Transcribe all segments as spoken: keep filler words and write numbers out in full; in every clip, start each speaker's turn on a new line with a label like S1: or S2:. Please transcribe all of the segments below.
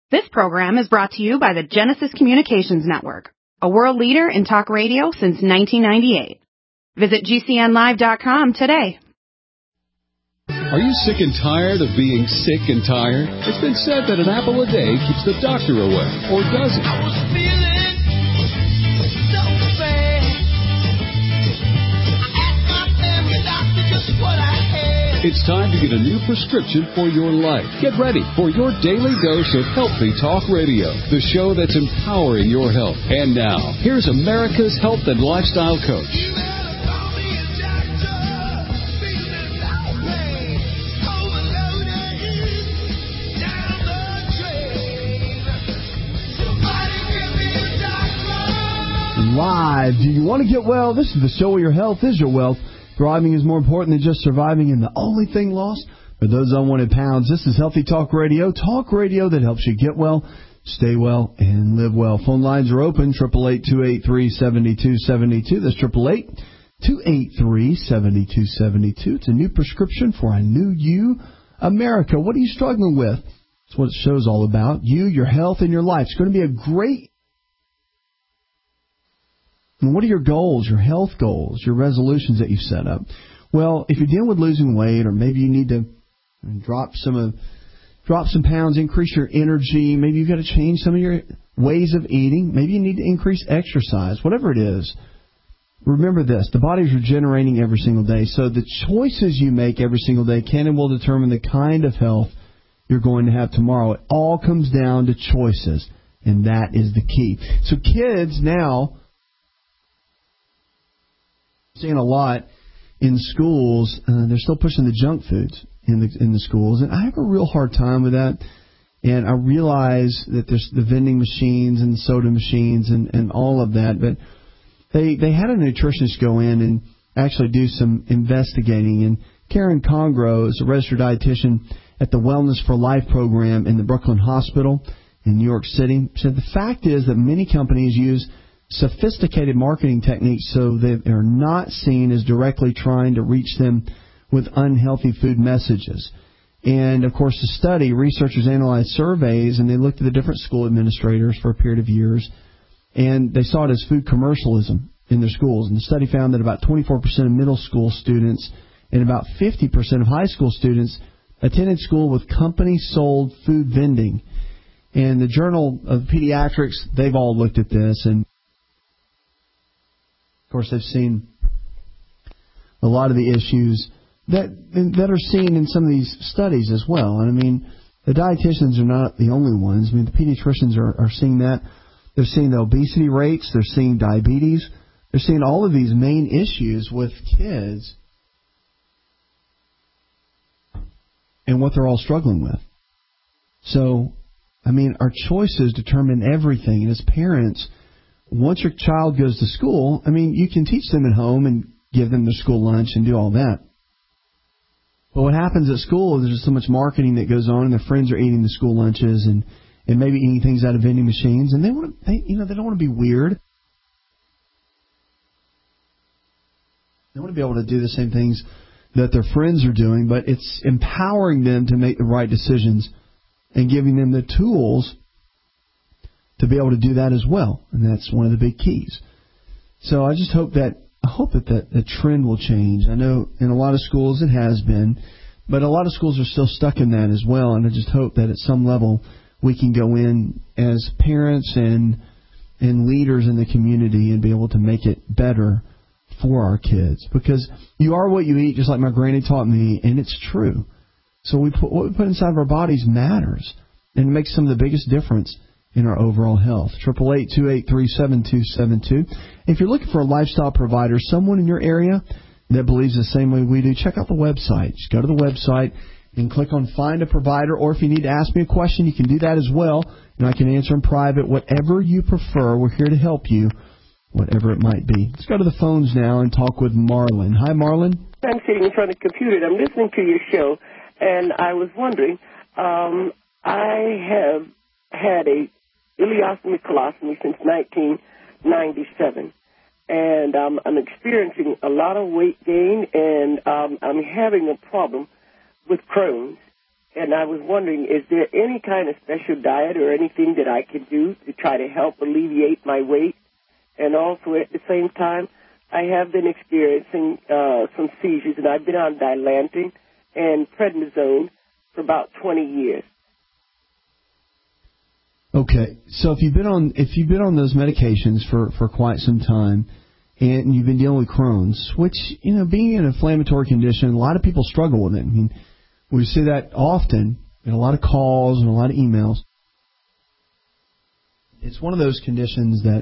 S1: This program is brought to you by the Genesis Communications Network, a world leader in talk radio since nineteen ninety-eight. Visit G C N live dot com today.
S2: Are you sick and tired of being sick and tired? It's been said that an apple a day keeps the doctor away, or does it?
S3: I was feeling so bad. I asked my family doctor just what I had.
S2: It's time to get a new prescription for your life. Get ready for your daily dose of Healthy Talk Radio, the show that's empowering your health. And now, here's America's health and lifestyle coach.
S4: Live. Do you want to get well? This is the show where your health is your wealth. Thriving is more important than just surviving, and the only thing lost are those unwanted pounds. This is Healthy Talk Radio, talk radio that helps you get well, stay well, and live well. Phone lines are open, eight eight eight, two eight three, seven two seven two. That's eight eight eight, two eight three, seven two seven two. It's a new prescription for a new you, America. What are you struggling with? That's what the show's all about. You, your health, and your life. It's going to be a great... And what are your goals, your health goals, your resolutions that you set up? Well, if you're dealing with losing weight, or maybe you need to drop some of, drop some pounds, increase your energy, maybe you've got to change some of your ways of eating, maybe you need to increase exercise, whatever it is, remember this, the body's regenerating every single day, so the choices you make every single day can and will determine the kind of health you're going to have tomorrow. It all comes down to choices, and that is the key. So kids now... seeing a lot in schools, uh, they're still pushing the junk foods in the in the schools, and I have a real hard time with that. And I realize that there's the vending machines and the soda machines and, and all of that, but they they had a nutritionist go in and actually do some investigating. And Karen Congro is a registered dietitian at the Wellness for Life program in the Brooklyn Hospital in New York City. Said the fact is that many companies use sophisticated marketing techniques so that they're not seen as directly trying to reach them with unhealthy food messages. And, of course, the study, researchers analyzed surveys, and they looked at the different school administrators for a period of years, and they saw it as food commercialism in their schools. And the study found that about twenty-four percent of middle school students and about fifty percent of high school students attended school with company-sold food vending. And the Journal of Pediatrics, they've all looked at this, and of course, they've seen a lot of the issues that that are seen in some of these studies as well. And I mean, the dietitians are not the only ones. I mean, the pediatricians are, are seeing that. They're seeing the obesity rates. They're seeing diabetes. They're seeing all of these main issues with kids and what they're all struggling with. So, I mean, our choices determine everything. And as parents, once your child goes to school, I mean, you can teach them at home and give them their school lunch and do all that. But what happens at school is there's so much marketing that goes on, and their friends are eating the school lunches and, and maybe eating things out of vending machines, and they want to, they, you know, they don't want to be weird. They want to be able to do the same things that their friends are doing, but it's empowering them to make the right decisions and giving them the tools to be able to do that as well. And that's one of the big keys. So I just hope that I hope that that the trend will change. I know in a lot of schools it has been, but a lot of schools are still stuck in that as well. And I just hope that at some level we can go in as parents and and leaders in the community and be able to make it better for our kids. Because you are what you eat, just like my granny taught me, and it's true. So we put, what we put inside of our bodies matters and makes some of the biggest difference in our overall health. eight eight eight, two eight three, seven two seven two. If you're looking for a lifestyle provider, someone in your area that believes the same way we do, check out the website. Just go to the website and click on Find a Provider. Or if you need to ask me a question, you can do that as well, and I can answer in private. Whatever you prefer, we're here to help you, whatever it might be. Let's go to the phones now and talk with Marlon. Hi, Marlon.
S5: I'm sitting in front of the computer, and I'm listening to your show, and I was wondering, um, I have had a ileostomy colostomy since nineteen ninety-seven, and um, I'm experiencing a lot of weight gain, and um, I'm having a problem with Crohn's, and I was wondering, is there any kind of special diet or anything that I could do to try to help alleviate my weight? And also at the same time, I have been experiencing uh, some seizures, and I've been on Dilantin and prednisone for about twenty years.
S4: Okay, so if you've been on if you've been on those medications for, for quite some time, and you've been dealing with Crohn's, which, you know, being an inflammatory condition, a lot of people struggle with it. I mean, we see that often in a lot of calls and a lot of emails. It's one of those conditions that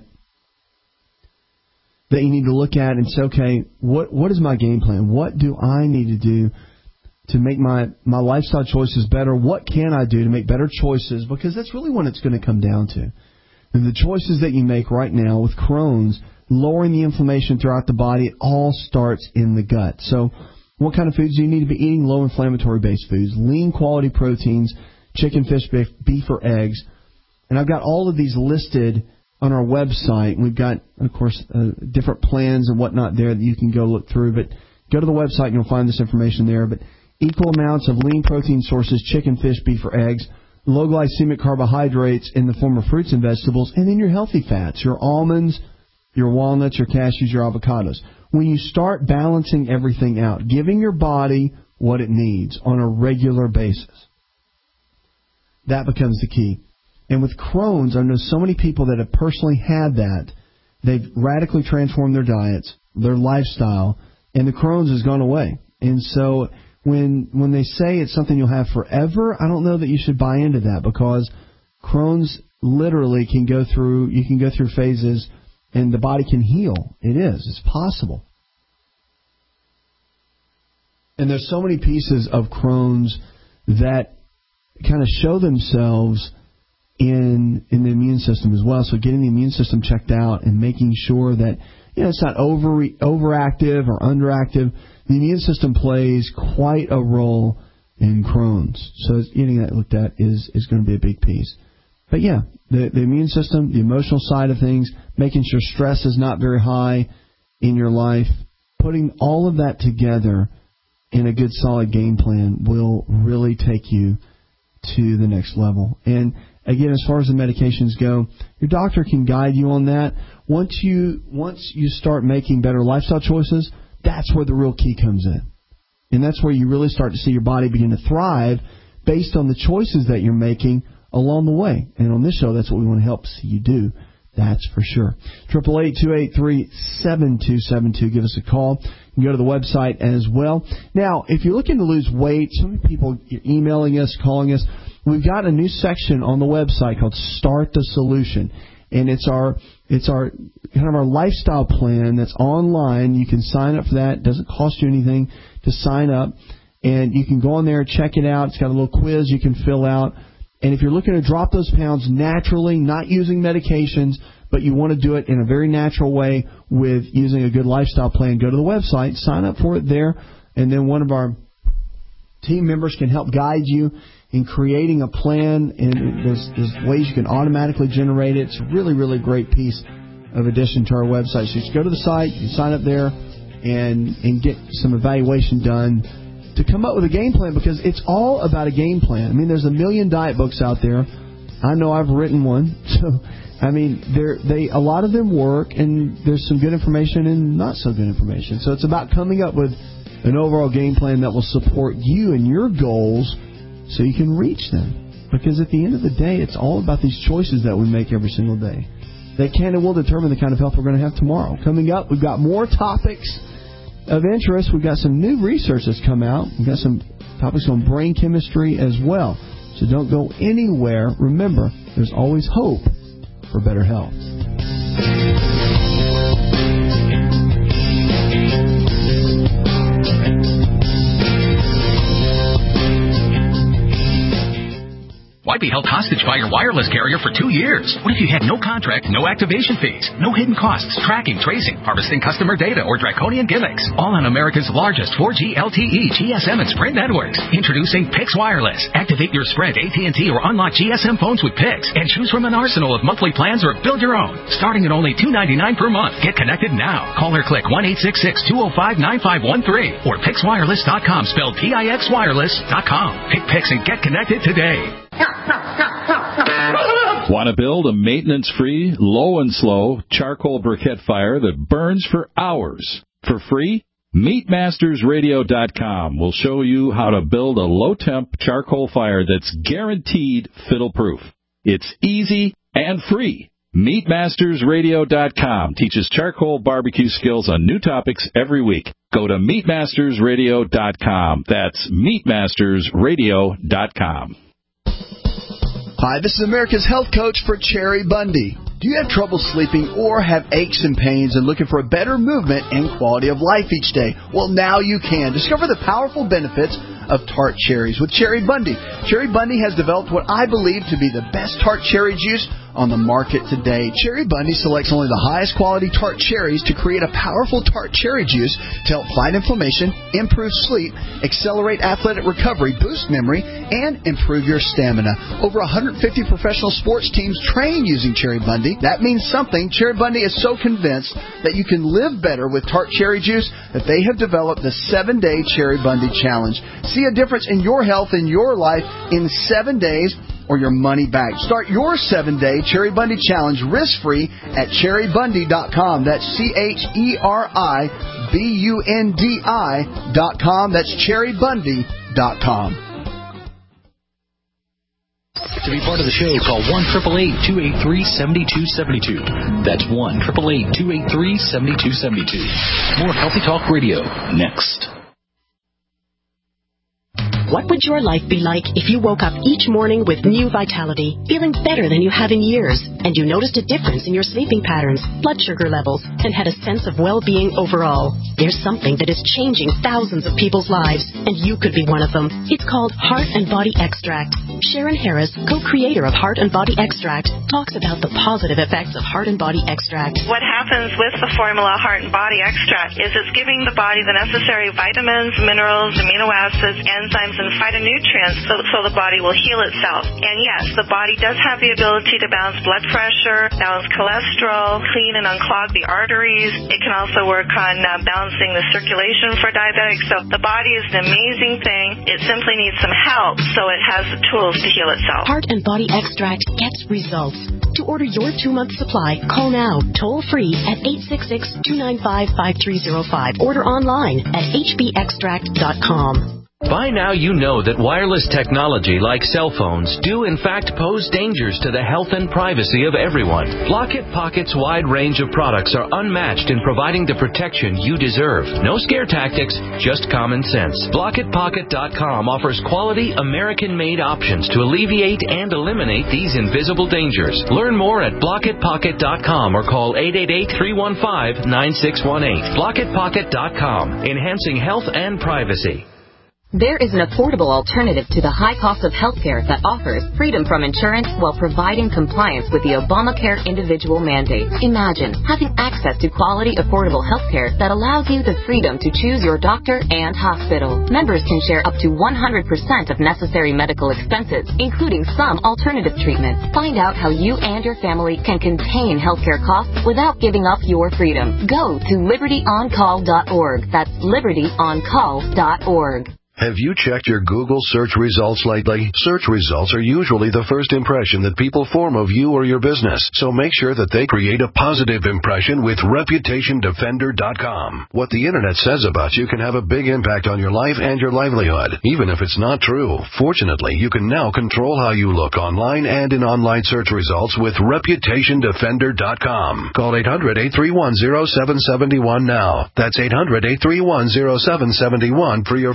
S4: that you need to look at and say, okay, what what is my game plan? What do I need to do to make my, my lifestyle choices better? What can I do to make better choices? Because that's really what it's going to come down to. And the choices that you make right now with Crohn's, lowering the inflammation throughout the body, it all starts in the gut. So what kind of foods do you need to be eating? Low inflammatory based foods, lean quality proteins, chicken, fish, beef, beef or eggs. And I've got all of these listed on our website. We've got, of course, uh, different plans and whatnot there that you can go look through. But go to the website and you'll find this information there. But equal amounts of lean protein sources, chicken, fish, beef, or eggs, low glycemic carbohydrates in the form of fruits and vegetables, and then your healthy fats, your almonds, your walnuts, your cashews, your avocados. When you start balancing everything out, giving your body what it needs on a regular basis, that becomes the key. And with Crohn's, I know so many people that have personally had that. They've radically transformed their diets, their lifestyle, and the Crohn's has gone away. And so when when they say it's something you'll have forever, I don't know that you should buy into that, because Crohn's literally can go through, you can go through phases and the body can heal. It is. It's possible. And there's so many pieces of Crohn's that kind of show themselves in in the immune system as well. So getting the immune system checked out and making sure that, you know, it's not over overactive or underactive. The immune system plays quite a role in Crohn's. So getting that looked at is, is going to be a big piece. But yeah, the, the immune system, the emotional side of things, making sure stress is not very high in your life, putting all of that together in a good solid game plan will really take you to the next level. And again, as far as the medications go, your doctor can guide you on that. Once you once you start making better lifestyle choices, that's where the real key comes in. And that's where you really start to see your body begin to thrive based on the choices that you're making along the way. And on this show, that's what we want to help see you do. That's for sure. eight eight eight, two eight three, seven two seven two. Give us a call. You can go to the website as well. Now, if you're looking to lose weight, so many people are emailing us, calling us. We've got a new section on the website called Start the Solution. And it's our it's our kind of our lifestyle plan that's online. You can sign up for that. It doesn't cost you anything to sign up. And you can go on there and check it out. It's got a little quiz you can fill out. And if you're looking to drop those pounds naturally, not using medications, but you want to do it in a very natural way with using a good lifestyle plan, go to the website, sign up for it there, and then one of our team members can help guide you in creating a plan. And there's, there's ways you can automatically generate it. It's a really, really great piece of addition to our website. So you just go to the site, you sign up there, and, and get some evaluation done to come up with a game plan, because it's all about a game plan. I mean, there's a million diet books out there. I know I've written one. So, I mean, they're, they a lot of them work, and there's some good information and not so good information. So it's about coming up with an overall game plan that will support you and your goals so you can reach them. Because at the end of the day, it's all about these choices that we make every single day. They can and will determine the kind of health we're going to have tomorrow. Coming up, we've got more topics of interest. We've got some new research that's come out. We've got some topics on brain chemistry as well. So don't go anywhere. Remember, there's always hope for better health.
S6: Why might be held hostage by your wireless carrier for two years. What if you had no contract, no activation fees, no hidden costs, tracking, tracing, harvesting customer data, or draconian gimmicks? All on America's largest four G L T E, G S M, and Sprint networks. Introducing Pix Wireless. Activate your Sprint, A T and T, or unlock G S M phones with Pix and choose from an arsenal of monthly plans or build your own. Starting at only two dollars and ninety-nine cents per month. Get connected now. Call or click one eight six six, two oh five, nine five one three or pix wireless dot com, spelled P I X wireless dot com. Pick Pix and get connected today.
S7: Want to build a maintenance-free, low and slow charcoal briquette fire that burns for hours for free? meat masters radio dot com will show you how to build a low-temp charcoal fire that's guaranteed fiddle-proof. It's easy and free. meat masters radio dot com teaches charcoal barbecue skills on new topics every week. Go to meat masters radio dot com. That's meat masters radio dot com.
S4: Hi, this is America's Health Coach for Cherry Bundy. Do you have trouble sleeping or have aches and pains and looking for a better movement and quality of life each day? Well, now you can. Discover the powerful benefits of tart cherries with Cherry Bundy. Cherry Bundy has developed what I believe to be the best tart cherry juice on the market today. Cherry Bundy selects only the highest quality tart cherries to create a powerful tart cherry juice to help fight inflammation, improve sleep, accelerate athletic recovery, boost memory, and improve your stamina. Over one hundred fifty professional sports teams train using Cherry Bundy. That means something. Cherry Bundy is so convinced that you can live better with tart cherry juice that they have developed the seven-day Cherry Bundy Challenge. See a difference in your health and your life in seven days or your money back. Start your seven-day Cherry Bundy Challenge risk-free at cherry bundy dot com. That's C H E R I B U N D I dot com. That's cherry bundy dot com.
S8: To be part of the show, call one eight eight eight, two eight three, seven two seven two. That's one eight eight eight, two eight three, seven two seven two. More Healthy Talk Radio next.
S9: What would your life be like if you woke up each morning with new vitality, feeling better than you have in years, and you noticed a difference in your sleeping patterns, blood sugar levels, and had a sense of well-being overall? There's something that is changing thousands of people's lives, and you could be one of them. It's called Heart and Body Extract. Sharon Harris, co-creator of Heart and Body Extract, talks about the positive effects of Heart and Body Extract.
S10: What happens with the formula Heart and Body Extract is it's giving the body the necessary vitamins, minerals, amino acids, enzymes, and phytonutrients so, so the body will heal itself. And yes, the body does have the ability to balance blood pressure, balance cholesterol, clean and unclog the arteries. It can also work on uh, balancing the circulation for diabetics. So the body is an amazing thing. It simply needs some help so it has the tools to heal itself.
S9: Heart and Body Extract gets results. To order your two-month supply, call now, toll-free at eight six six, two nine five, five three zero five. Order online at h b extract dot com.
S11: By now you know that wireless technology like cell phones do in fact pose dangers to the health and privacy of everyone. Blockit Pocket's wide range of products are unmatched in providing the protection you deserve. No scare tactics, just common sense. blockit pocket dot com offers quality American-made options to alleviate and eliminate these invisible dangers. Learn more at blockit pocket dot com or call eight eight eight, three one five, nine six one eight. blockit pocket dot com, enhancing health and privacy.
S12: There is an affordable alternative to the high cost of health care that offers freedom from insurance while providing compliance with the Obamacare individual mandate. Imagine having access to quality, affordable health care that allows you the freedom to choose your doctor and hospital. Members can share up to one hundred percent of necessary medical expenses, including some alternative treatments. Find out how you and your family can contain healthcare costs without giving up your freedom. Go to liberty on call dot org. That's liberty on call dot org.
S13: Have you checked your Google search results lately? Search results are usually the first impression that people form of you or your business, so make sure that they create a positive impression with reputation defender dot com. What the Internet says about you can have a big impact on your life and your livelihood, even if it's not true. Fortunately, you can now control how you look online and in online search results with reputation defender dot com. Call eight hundred, eight three one, zero seven seven one now. That's eight hundred, eight three one, zero seven seven one for your free reputation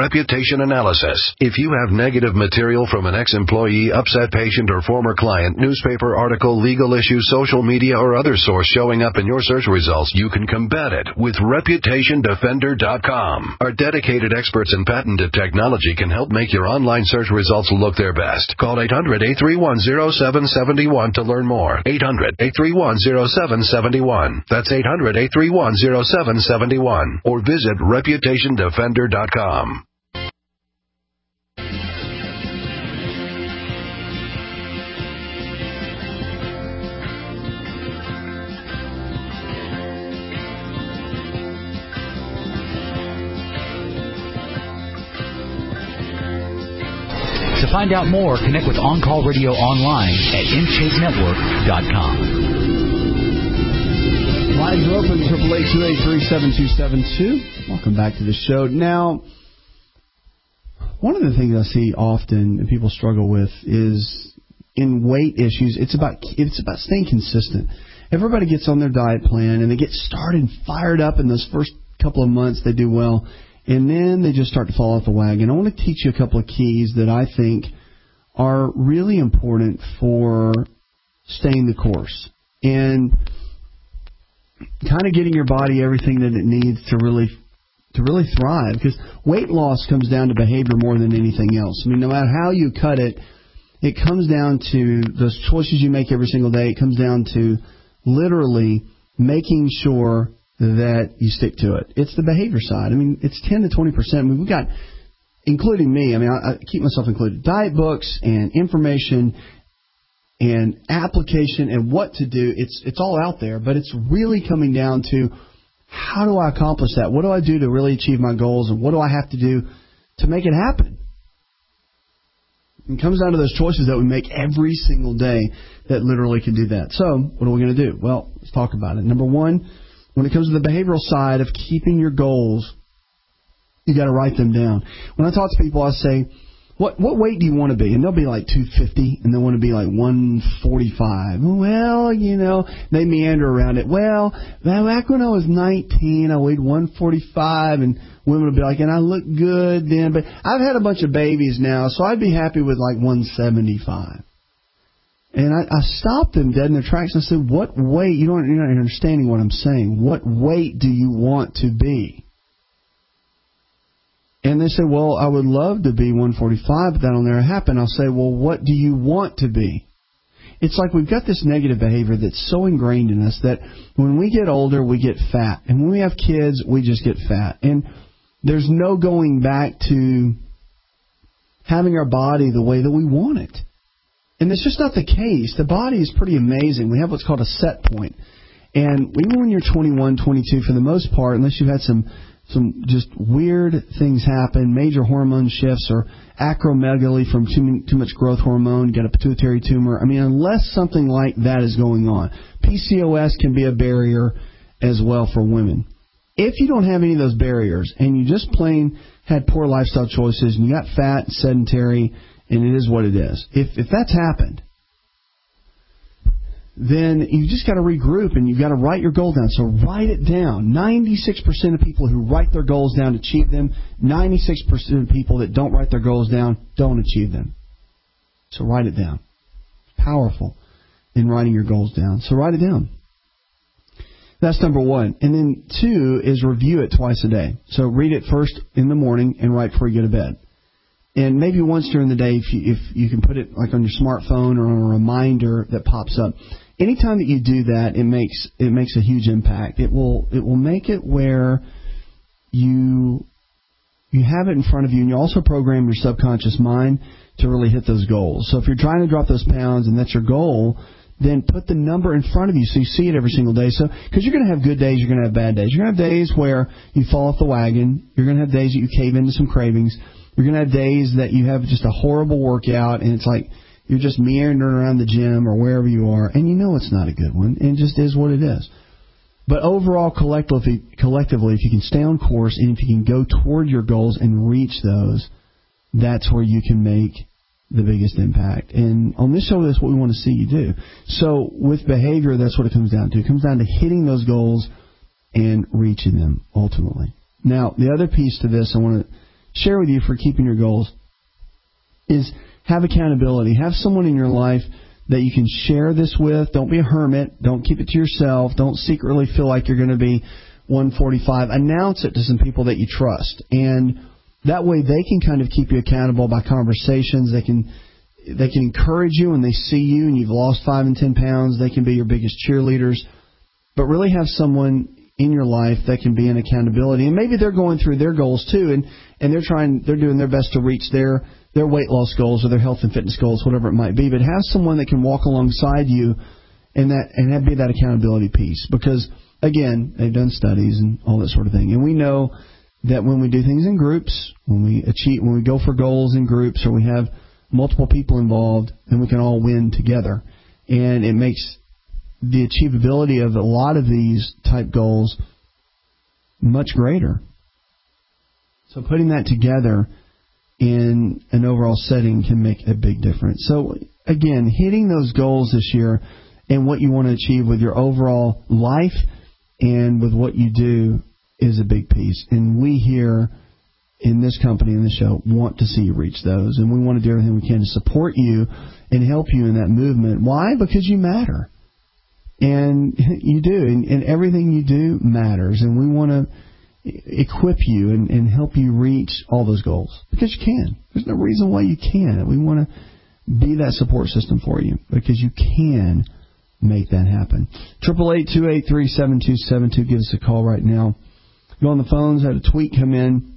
S13: reputation analysis. If you have negative material from an ex-employee, upset patient, or former client, newspaper article, legal issue, social media, or other source showing up in your search results, you can combat it with reputation defender dot com. Our dedicated experts in patented technology can help make your online search results look their best. Call eight hundred, eight three one, zero seven seven one to learn more. eight hundred, eight three one, zero seven seven one. That's eight hundred, eight three one, zero seven seven one. Or visit reputation defender dot com.
S8: To find out more, connect with On Call Radio online at in chase network dot com.
S4: Lines are open, triple eight two eight three seven two seven two. Welcome back to the show. Now, one of the things I see often and people struggle with is in weight issues, it's about it's about staying consistent. Everybody gets on their diet plan and they get started and fired up in those first couple of months. They do well. And then they just start to fall off the wagon. I want to teach you a couple of keys that I think are really important for staying the course and kind of getting your body everything that it needs to really to really thrive. Because weight loss comes down to behavior more than anything else. I mean, no matter how you cut it, it comes down to those choices you make every single day. It comes down to literally making sure that you stick to it. It's the behavior side. I mean, it's ten to twenty percent. I mean, we've got, including me, I mean, I, I keep myself included, diet books and information and application and what to do. It's it's all out there, but it's really coming down to how do I accomplish that? What do I do to really achieve my goals, and what do I have to do to make it happen? It comes down to those choices that we make every single day that literally can do that. So, what are we going to do? Well, let's talk about it. Number one, when it comes to the behavioral side of keeping your goals, you got to write them down. When I talk to people, I say, what what weight do you want to be? And they'll be like two fifty, and they want to be like one forty-five. Well, you know, they meander around it. Well, back when I was nineteen, I weighed one forty-five, and women will be like, and I look good then. But I've had a bunch of babies now, so I'd be happy with like one seventy-five. And I, I stopped them dead in their tracks and I said, what weight, you don't, you're not understanding what I'm saying. What weight do you want to be? And they said, well, I would love to be one forty-five, but that'll never happen. I'll say, well, what do you want to be? It's like we've got this negative behavior that's so ingrained in us that when we get older, we get fat. And when we have kids, we just get fat. And there's no going back to having our body the way that we want it. And it's just not the case. The body is pretty amazing. We have what's called a set point. And even when you're twenty-one, twenty-two, for the most part, unless you've had some some just weird things happen, major hormone shifts or acromegaly from too, too much growth hormone, you got a pituitary tumor. I mean, unless something like that is going on. P C O S can be a barrier as well for women. If you don't have any of those barriers and you just plain had poor lifestyle choices and you got fat and sedentary, and it is what it is. If if that's happened, then you just got to regroup and you've got to write your goal down. So write it down. ninety-six percent of people who write their goals down achieve them. ninety-six percent of people that don't write their goals down don't achieve them. So write it down. Powerful in writing your goals down. So write it down. That's number one. And then two is review it twice a day. So read it first in the morning and right before you go to bed. And maybe once during the day, if you, if you can put it like on your smartphone or on a reminder that pops up. Anytime that you do that, it makes it makes a huge impact. It will it will make it where you you have it in front of you, and you also program your subconscious mind to really hit those goals. So if you're trying to drop those pounds and that's your goal, then put the number in front of you so you see it every single day. So because you're going to have good days, you're going to have bad days. You're going to have days where you fall off the wagon. You're going to have days that you cave into some cravings. You're going to have days that you have just a horrible workout, and it's like you're just meandering around the gym or wherever you are, and you know it's not a good one, and it just is what it is. But overall, collectively, collectively, if you can stay on course and if you can go toward your goals and reach those, that's where you can make the biggest impact. And on this show, that's what we want to see you do. So with behavior, that's what it comes down to. It comes down to hitting those goals and reaching them ultimately. Now, the other piece to this I want to share with you for keeping your goals is have accountability. Have someone in your life that you can share this with. Don't be a hermit. Don't keep it to yourself. Don't secretly feel like you're going to be one forty-five. Announce it to some people that you trust. And that way they can kind of keep you accountable by conversations. They can they can encourage you when they see you and you've lost five and ten pounds. They can be your biggest cheerleaders. But really have someone in your life that can be an accountability. And maybe they're going through their goals too, and, and they're trying, they're doing their best to reach their, their weight loss goals or their health and fitness goals, whatever it might be. But have someone that can walk alongside you and that and have, be that accountability piece. Because, again, they've done studies and all that sort of thing. And we know that when we do things in groups, when we achieve, when we go for goals in groups or we have multiple people involved, then we can all win together. And it makes the achievability of a lot of these type goals much greater. So putting that together in an overall setting can make a big difference. So again, hitting those goals this year and what you want to achieve with your overall life and with what you do is a big piece. And we here in this company, in the show, want to see you reach those. And we want to do everything we can to support you and help you in that movement. Why? Because you matter. And you do, and, and everything you do matters, and we want to equip you and, and help you reach all those goals, because you can. There's no reason why you can't. We want to be that support system for you, because you can make that happen. eight eight eight, two eight three, seven two seven two. Give us a call right now. Go on the phones. I had a tweet come in.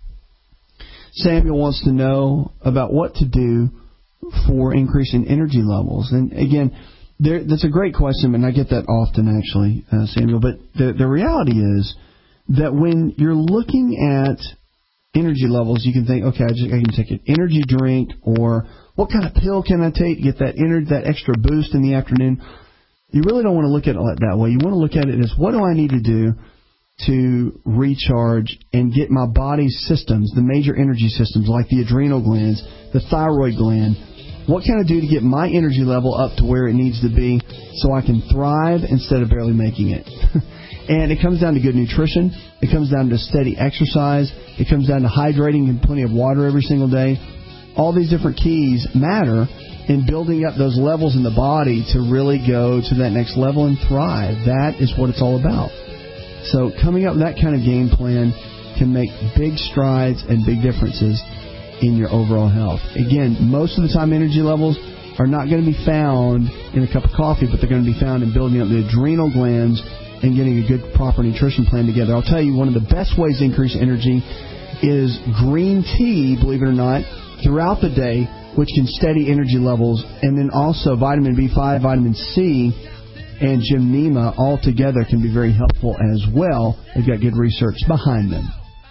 S4: Samuel wants to know about what to do for increasing energy levels. And again, There, that's a great question, and I get that often, actually, uh, Samuel. But the, the reality is that when you're looking at energy levels, you can think, okay, I, just, I can take an energy drink, or what kind of pill can I take to get that ener- that extra boost in the afternoon? You really don't want to look at it that way. You want to look at it as, what do I need to do to recharge and get my body's systems, the major energy systems like the adrenal glands, the thyroid gland, what can I do to get my energy level up to where it needs to be so I can thrive instead of barely making it? And it comes down to good nutrition. It comes down to steady exercise. It comes down to hydrating and plenty of water every single day. All these different keys matter in building up those levels in the body to really go to that next level and thrive. That is what it's all about. So coming up with that kind of game plan can make big strides and big differences in your overall health. Again, most of the time energy levels are not going to be found in a cup of coffee, but they're going to be found in building up the adrenal glands and getting a good, proper nutrition plan together. I'll tell you, one of the best ways to increase energy is green tea, believe it or not, throughout the day, which can steady energy levels, and then also vitamin B five, vitamin C, and Gymnema all together can be very helpful as well. They've got good research behind them.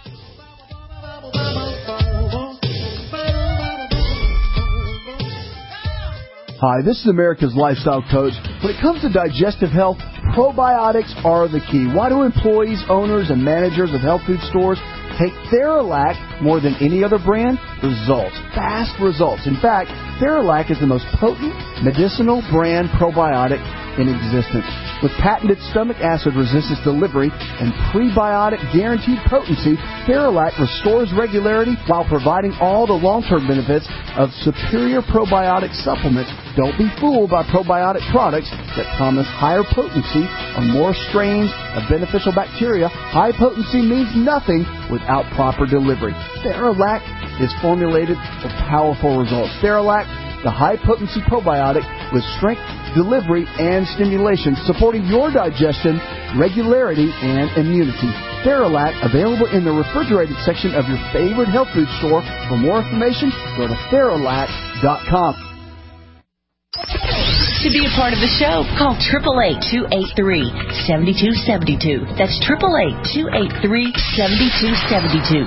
S4: Hi, this is America's Lifestyle Coach. When it comes to digestive health, probiotics are the key. Why do employees, owners, and managers of health food stores take Theralac more than any other brand? Results. Fast results. In fact, Theralac is the most potent medicinal brand probiotic in existence. With patented stomach acid resistance delivery and prebiotic guaranteed potency, Theralac restores regularity while providing all the long-term benefits of superior probiotic supplements. Don't be fooled by probiotic products that promise higher potency or more strains of beneficial bacteria. High potency means nothing without proper delivery. Theralac is formulated for powerful results. Theralac, the high-potency probiotic with strength, delivery, and stimulation, supporting your digestion, regularity, and immunity. Theralac, available in the refrigerated section of your favorite health food store. For more information, go to Theralac dot com.
S14: To be a part of the show, call eight eight eight, two eight three, seven two seven two. That's eight eight eight, two eight three, seven two seven two.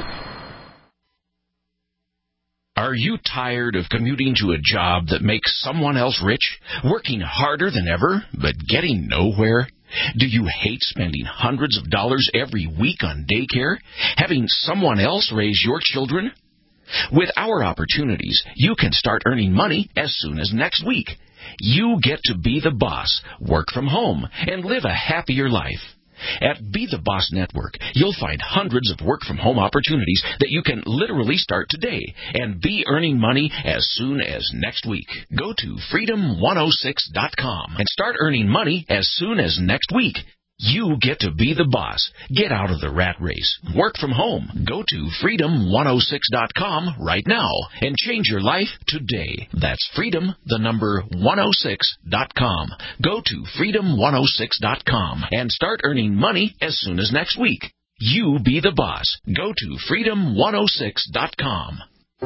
S15: Are you tired of commuting to a job that makes someone else rich, working harder than ever, but getting nowhere? Do you hate spending hundreds of dollars every week on daycare, having someone else raise your children? With our opportunities, you can start earning money as soon as next week. You get to be the boss, work from home, and live a happier life. At Be the Boss Network, you'll find hundreds of work-from-home opportunities that you can literally start today and be earning money as soon as next week. Go to freedom one oh six dot com and start earning money as soon as next week. You get to be the boss. Get out of the rat race. Work from home. Go to freedom one oh six dot com right now and change your life today. That's freedom, the number one oh six dot com. Go to freedom one oh six dot com and start earning money as soon as next week. You be the boss. Go to freedom one oh six dot com.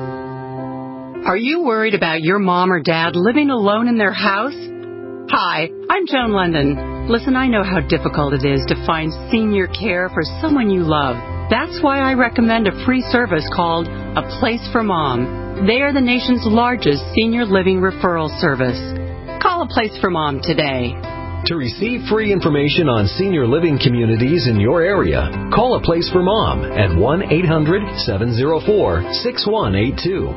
S1: Are you worried about your mom or dad living alone in their house? Hi, I'm Joan London. Listen, I know how difficult it is to find senior care for someone you love. That's why I recommend a free service called A Place for Mom. They are the nation's largest senior living referral service. Call A Place for Mom today.
S16: To receive free information on senior living communities in your area, call A Place for Mom at one eight hundred seven oh four six one eight two.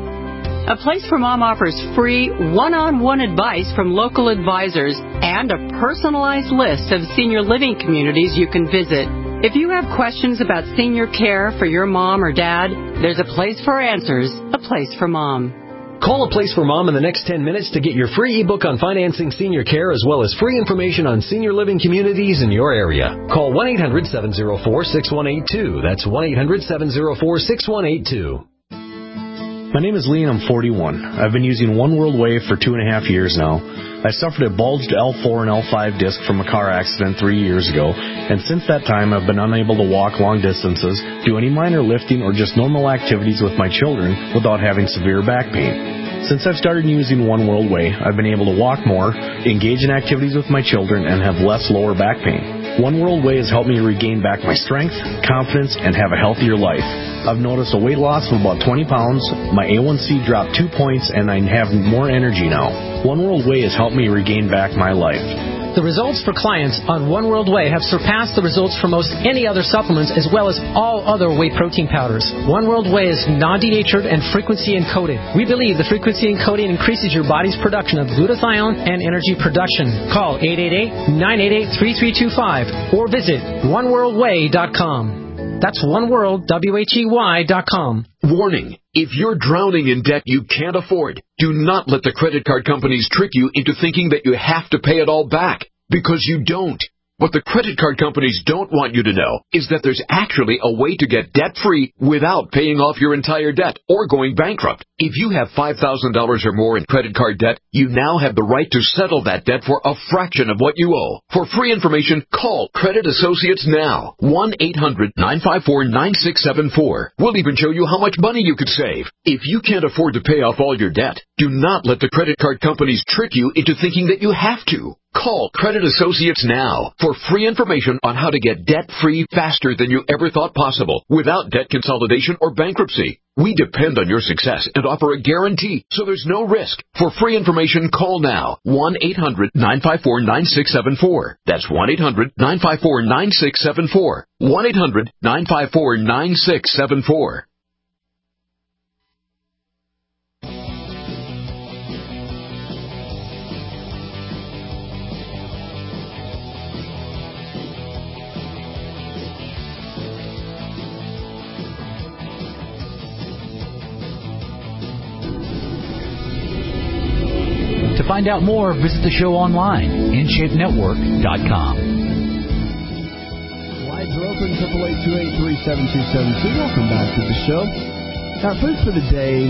S1: A Place for Mom offers free one-on-one advice from local advisors and a personalized list of senior living communities you can visit. If you have questions about senior care for your mom or dad, there's a place for answers, A Place for Mom.
S16: Call A Place for Mom in the next ten minutes to get your free ebook on financing senior care as well as free information on senior living communities in your area. Call one eight hundred seven oh four six one eight two. That's one eight hundred seven oh four six one eight two.
S17: My name is Lee and I'm forty-one. I've been using One World Wave for two and a half years now. I suffered a bulged L four and L five disc from a car accident three years ago, and since that time I've been unable to walk long distances, do any minor lifting, or just normal activities with my children without having severe back pain. Since I've started using One World Way, I've been able to walk more, engage in activities with my children, and have less lower back pain. One World Way has helped me regain back my strength, confidence, and have a healthier life. I've noticed a weight loss of about twenty pounds, my A one C dropped two points, and I have more energy now. One World Way has helped me regain back my life.
S18: The results for clients on One World Way have surpassed the results for most any other supplements, as well as all other whey protein powders. One World Way is non-denatured and frequency encoded. We believe the frequency encoding increases your body's production of glutathione and energy production. Call eight eight eight, nine eight eight, three three two five or visit one world way dot com. That's oneworld, W H E Y dot com.
S19: Warning. If you're drowning in debt you can't afford, do not let the credit card companies trick you into thinking that you have to pay it all back, because you don't. What the credit card companies don't want you to know is that there's actually a way to get debt-free without paying off your entire debt or going bankrupt. If you have five thousand dollars or more in credit card debt, you now have the right to settle that debt for a fraction of what you owe. For free information, call Credit Associates now. one eight hundred nine five four nine six seven four. We'll even show you how much money you could save. If you can't afford to pay off all your debt, do not let the credit card companies trick you into thinking that you have to. Call Credit Associates now for free information on how to get debt-free faster than you ever thought possible without debt consolidation or bankruptcy. We depend on your success and offer a guarantee, so there's no risk. For free information, call now. one eight hundred nine five four nine six seven four. That's one eight hundred nine five four nine six seven four. one eight hundred nine five four nine six seven four.
S8: To find out more, visit the show online, in shape network dot com.
S4: Lines are open, triple eight two eight three seven two seven two. Welcome back to the show. Our food for the day,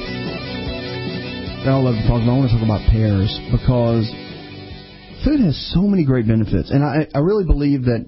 S4: I love to talk about, I want to talk about pears, because food has so many great benefits. And I, I really believe that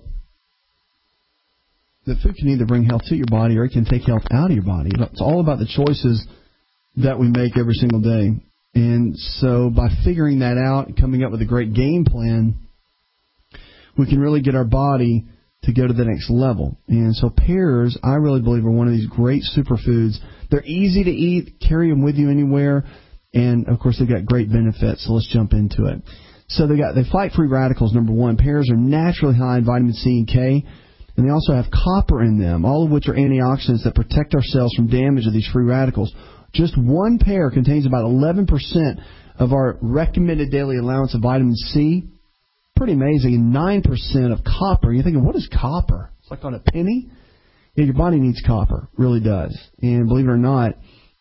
S4: that food can either bring health to your body or it can take health out of your body. It's all about the choices that we make every single day. And so by figuring that out, coming up with a great game plan, we can really get our body to go to the next level. And so pears, I really believe, are one of these great superfoods. They're easy to eat, carry them with you anywhere, and, of course, they've got great benefits. So let's jump into it. So they got they fight free radicals, number one. Pears are naturally high in vitamin C and K, and they also have copper in them, all of which are antioxidants that protect our cells from damage of these free radicals. Just one pear contains about eleven percent of our recommended daily allowance of vitamin C, pretty amazing. And nine percent of copper. You're thinking, what is copper? It's like on a penny? Yeah, your body needs copper. It really does. And believe it or not,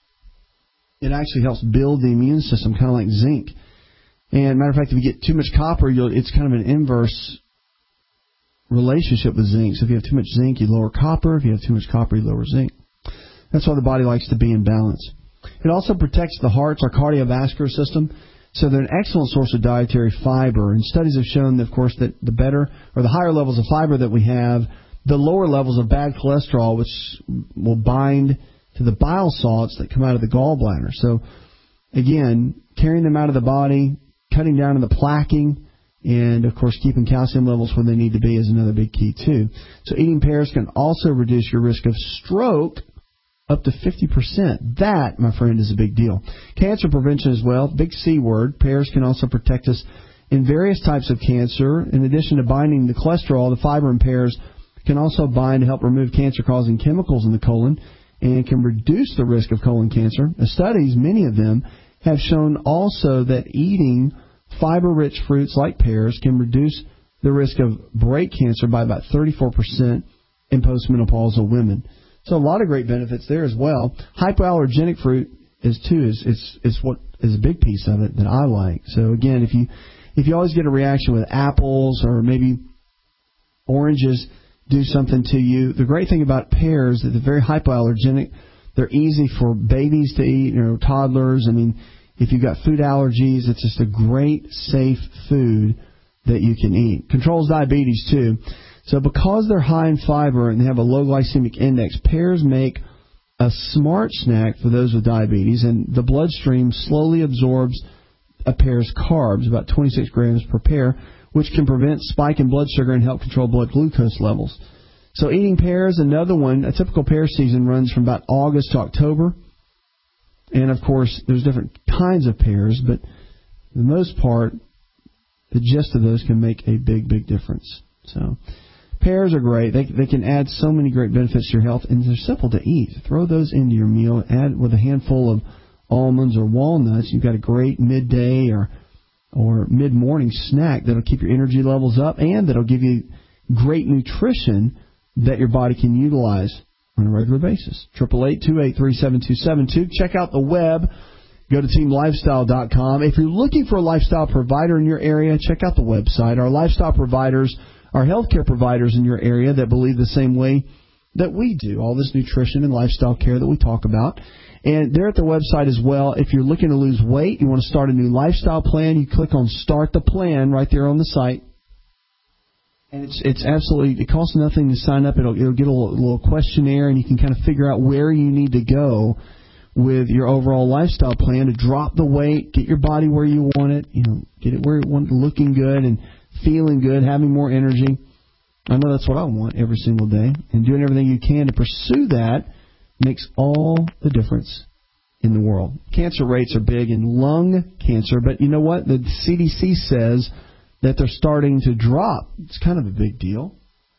S4: it actually helps build the immune system, kind of like zinc. And matter of fact, if you get too much copper, you'll, it's kind of an inverse relationship with zinc. So if you have too much zinc, you lower copper. If you have too much copper, you lower zinc. That's why the body likes to be in balance. It also protects the heart, our cardiovascular system. So they're an excellent source of dietary fiber. And studies have shown, of course, that the better or the higher levels of fiber that we have, the lower levels of bad cholesterol, which will bind to the bile salts that come out of the gallbladder. So, again, carrying them out of the body, cutting down on the plaquing, and, of course, keeping calcium levels where they need to be is another big key, too. So eating pears can also reduce your risk of stroke up to fifty percent. That, my friend, is a big deal. Cancer prevention as well, big C word. Pears can also protect us in various types of cancer. In addition to binding the cholesterol, the fiber in pears can also bind to help remove cancer-causing chemicals in the colon and can reduce the risk of colon cancer. The studies, many of them, have shown also that eating fiber-rich fruits like pears can reduce the risk of breast cancer by about thirty-four percent in postmenopausal women. So a lot of great benefits there as well. Hypoallergenic fruit is too is is is what is a big piece of it that I like. So again, if you if you always get a reaction with apples or maybe oranges do something to you, the great thing about pears is that they're very hypoallergenic. They're easy for babies to eat, you know, toddlers. I mean, if you've got food allergies, it's just a great, safe food that you can eat. Controls diabetes too. So because they're high in fiber and they have a low glycemic index, pears make a smart snack for those with diabetes, and the bloodstream slowly absorbs a pear's carbs, about twenty-six grams per pear, which can prevent spike in blood sugar and help control blood glucose levels. So eating pears, another one, a typical pear season runs from about August to October. And, of course, there's different kinds of pears, but for the most part, the gist of those can make a big, big difference. So pears are great. They they can add so many great benefits to your health, and they're simple to eat. Throw those into your meal. Add with a handful of almonds or walnuts. You've got a great midday or or mid-morning snack that'll keep your energy levels up and that'll give you great nutrition that your body can utilize on a regular basis. eight eight eight, two eight three, seven two seven two. Check out the web. Go to team lifestyle dot com. If you're looking for a lifestyle provider in your area, check out the website. Our lifestyle providers are healthcare providers in your area that believe the same way that we do, all this nutrition and lifestyle care that we talk about. And they're at the website as well. If you're looking to lose weight, you want to start a new lifestyle plan, you click on Start the Plan right there on the site. And it's it's absolutely, it costs nothing to sign up. It'll, it'll get a little, little questionnaire, and you can kind of figure out where you need to go with your overall lifestyle plan to drop the weight, get your body where you want it, you know, get it where you want it, looking good and feeling good, having more energy. I know that's what I want every single day. And doing everything you can to pursue that makes all the difference in the world. Cancer rates are big in lung cancer, but you know what? The C D C says that they're starting to drop. It's kind of a big deal.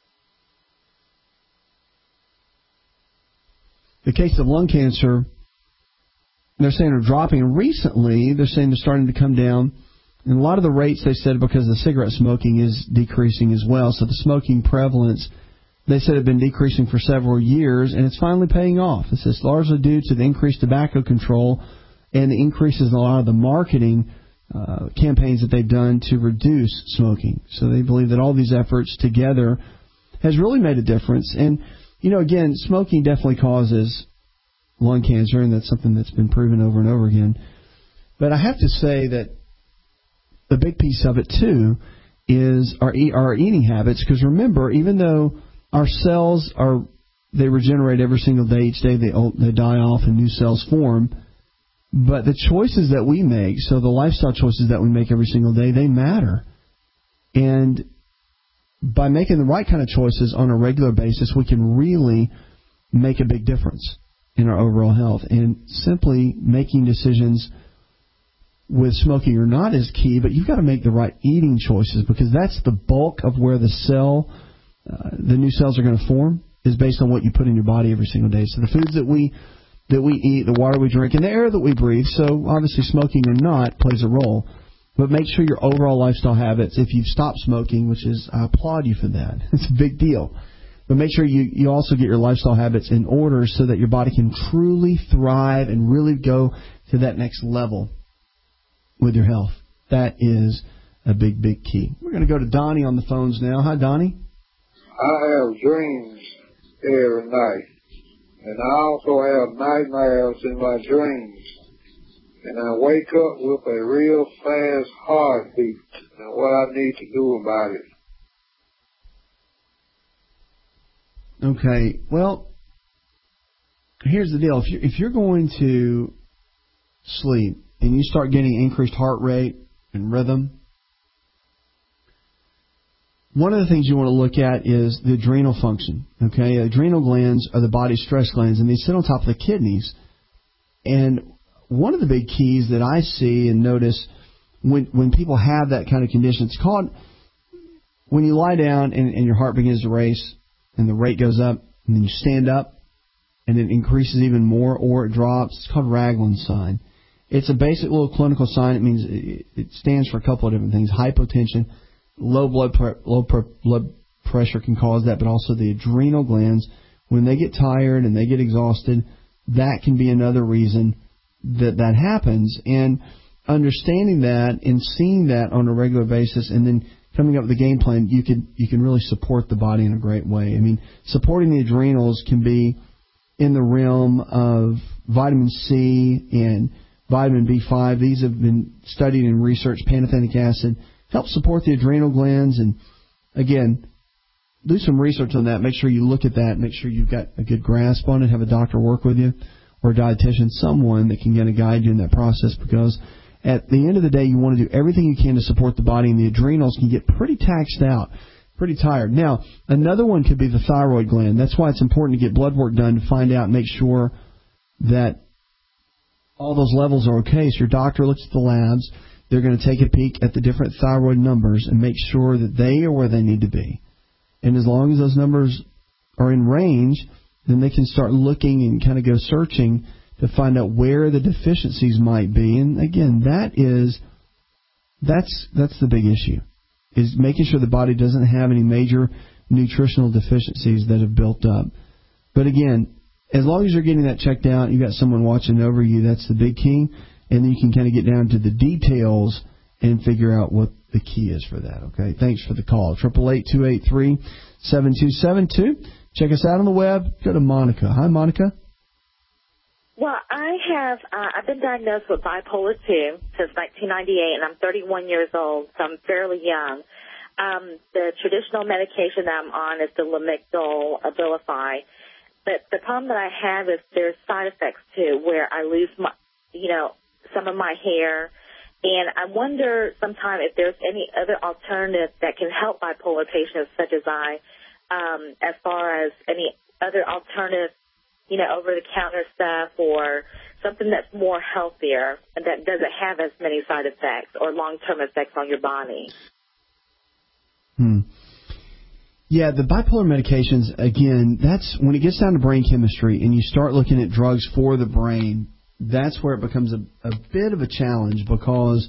S4: The case of lung cancer, they're saying are dropping. Recently, they're saying they're starting to come down. And a lot of the rates, they said, because the cigarette smoking is decreasing as well. So the smoking prevalence, they said, had been decreasing for several years, and it's finally paying off. This is largely due to the increased tobacco control and the increases in a lot of the marketing uh, campaigns that they've done to reduce smoking. So they believe that all these efforts together has really made a difference. And, you know, again, smoking definitely causes lung cancer, and that's something that's been proven over and over again. But I have to say that the big piece of it, too, is our, e- our eating habits. Because remember, even though our cells are, they regenerate every single day, each day they they die off and new cells form, but the choices that we make, so the lifestyle choices that we make every single day, they matter. And by making the right kind of choices on a regular basis, we can really make a big difference in our overall health. And simply making decisions with smoking or not is key, but you've got to make the right eating choices, because that's the bulk of where the cell, uh, the new cells are going to form, is based on what you put in your body every single day. So the foods that we that we eat, the water we drink, and the air that we breathe, so obviously smoking or not plays a role. But make sure your overall lifestyle habits, if you've stopped smoking, which is, I applaud you for that. It's a big deal. But make sure you, you also get your lifestyle habits in order so that your body can truly thrive and really go to that next level with your health. That is a big, big key. We're going to go to Donnie on the phones now. Hi, Donnie.
S20: I have dreams every night, and I also have nightmares in my dreams. And I wake up with a real fast heartbeat, and what I need to do about it.
S4: Okay, well, here's the deal. If you're, if you're going to sleep and you start getting increased heart rate and rhythm, one of the things you want to look at is the adrenal function. Okay, adrenal glands are the body's stress glands, and they sit on top of the kidneys. And one of the big keys that I see and notice when when people have that kind of condition, it's called, when you lie down and, and your heart begins to race and the rate goes up, and then you stand up and it increases even more or it drops. It's called Ragland's sign. It's a basic little clinical sign. It means it, it stands for a couple of different things. Hypotension, low blood pre- low pre- blood pressure can cause that, but also the adrenal glands, when they get tired and they get exhausted, that can be another reason that that happens. And understanding that and seeing that on a regular basis and then coming up with a game plan, you can you can really support the body in a great way. I mean, supporting the adrenals can be in the realm of vitamin C and vitamin B five. These have been studied and researched. Pantothenic acid helps support the adrenal glands. And again, do some research on that. Make sure you look at that. Make sure you've got a good grasp on it. Have a doctor work with you or a dietitian, someone that can kind of guide you in that process, because at the end of the day, you want to do everything you can to support the body, and the adrenals can get pretty taxed out, pretty tired. Now, another one could be the thyroid gland. That's why it's important to get blood work done to find out and make sure that all those levels are okay. So your doctor looks at the labs. They're going to take a peek at the different thyroid numbers and make sure that they are where they need to be. And as long as those numbers are in range, then they can start looking and kind of go searching to find out where the deficiencies might be. And again, that is, that's that's the big issue, is making sure the body doesn't have any major nutritional deficiencies that have built up. But again, as long as you're getting that checked out, you've got someone watching over you, that's the big key. And then you can kind of get down to the details and figure out what the key is for that. Okay, thanks for the call. eight eight eight, two eight three, seven two seven two. Check us out on the web. Go to Monica. Hi, Monica.
S21: Well, I have, uh, I've been diagnosed with bipolar two since nineteen ninety-eight, and I'm thirty-one years old, so I'm fairly young. Um, the traditional medication that I'm on is the Lamictal, Abilify. But the problem that I have is there's side effects, too, where I lose, my, you know, some of my hair. And I wonder sometimes if there's any other alternative that can help bipolar patients such as I, um, as far as any other alternative, you know, over-the-counter stuff or something that's more healthier and that doesn't have as many side effects or long-term effects on your body.
S4: Hmm. Yeah, the bipolar medications, again, that's when it gets down to brain chemistry and you start looking at drugs for the brain, that's where it becomes a, a bit of a challenge, because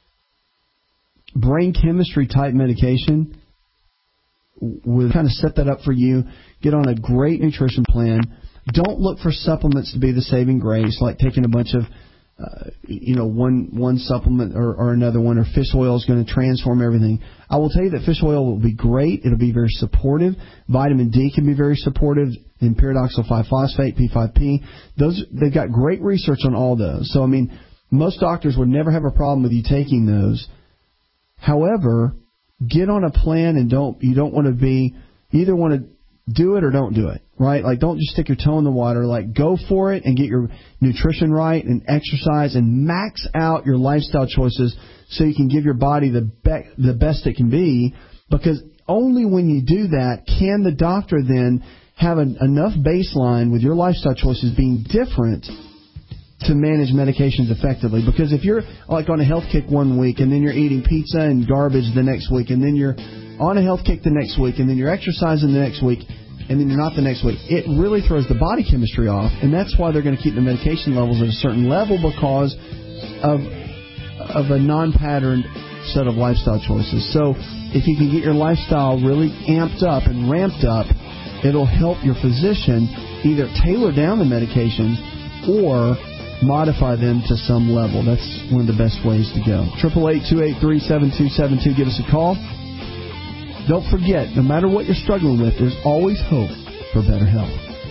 S4: brain chemistry type medication will kind of set that up for you. Get on a great nutrition plan. Don't look for supplements to be the saving grace, like taking a bunch of, uh, you know, one one supplement or, or another one, or fish oil is going to transform everything. I will tell you that fish oil will be great. It'll be very supportive. Vitamin D can be very supportive, and pyridoxal five phosphate, P five P. Those, they've got great research on all those. So, I mean, most doctors would never have a problem with you taking those. However, get on a plan, and don't you don't want to be, you either want to do it or don't do it, right? Like, don't just stick your toe in the water. Like, go for it and get your nutrition right and exercise and max out your lifestyle choices so you can give your body the be- the best it can be, because only when you do that can the doctor then have an, enough baseline with your lifestyle choices being different to manage medications effectively. Because if you're like on a health kick one week and then you're eating pizza and garbage the next week, and then you're on a health kick the next week, and then you're exercising the next week, and then you're not the next week, it really throws the body chemistry off. And that's why they're going to keep the medication levels at a certain level, because of of a non-patterned set of lifestyle choices. So if you can get your lifestyle really amped up and ramped up, it'll help your physician either tailor down the medications or modify them to some level. That's one of the best ways to go. eight eight eight, two eight three, seven two seven two. Give us a call. Don't forget, no matter what you're struggling with, there's always hope for better health.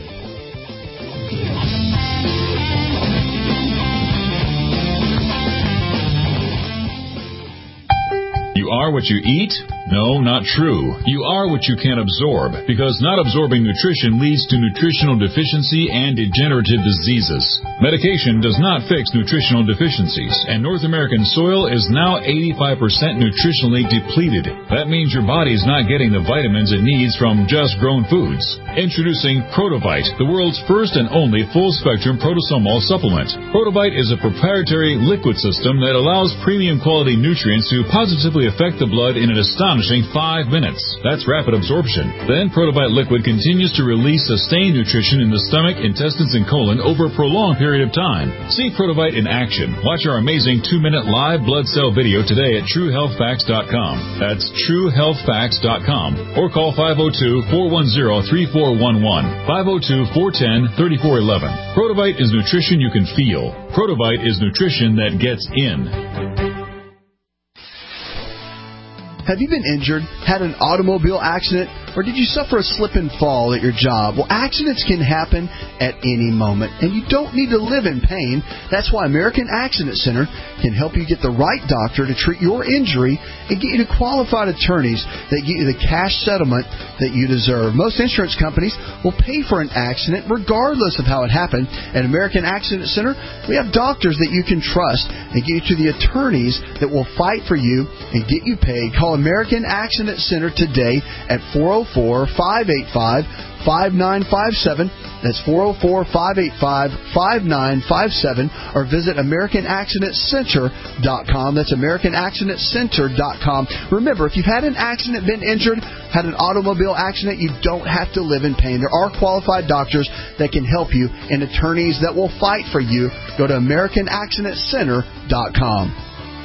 S7: You are what you eat? No, not true. You are what you can absorb, because not absorbing nutrition leads to nutritional deficiency and degenerative diseases. Medication does not fix nutritional deficiencies, and North American soil is now eighty-five percent nutritionally depleted. That means your body's not getting the vitamins it needs from just grown foods. Introducing Protovite, the world's first and only full-spectrum protosomal supplement. Protovite is a proprietary liquid system that allows premium quality nutrients to positively affect the blood in an astonishing five minutes. That's rapid absorption. Then Protovite liquid continues to release sustained nutrition in the stomach, intestines, and colon over a prolonged period of time. See Protovite in action. Watch our amazing two-minute live blood cell video today at true health facts dot com. That's true health facts dot com. Or call five oh two, four one zero, three four one one, five oh two, four one zero, three four one one. Protovite is nutrition you can feel. Protovite is nutrition that gets in.
S4: Have you been injured, had an automobile accident, or did you suffer a slip and fall at your job? Well, accidents can happen at any moment, and you don't need to live in pain. That's why American Accident Center can help you get the right doctor to treat your injury and get you to qualified attorneys that get you the cash settlement that you deserve. Most insurance companies will pay for an accident regardless of how it happened. At American Accident Center, we have doctors that you can trust and get you to the attorneys that will fight for you and get you paid. Call American Accident Center today at four oh four, five eight five, five nine five seven. That's four oh four, five eight five, five nine five seven. Or visit American Accident Center dot com. That's American Accident Center dot com. Remember, if you've had an accident, been injured, had an automobile accident, you don't have to live in pain. There are qualified doctors that can help you and attorneys that will fight for you. Go to American Accident Center dot com.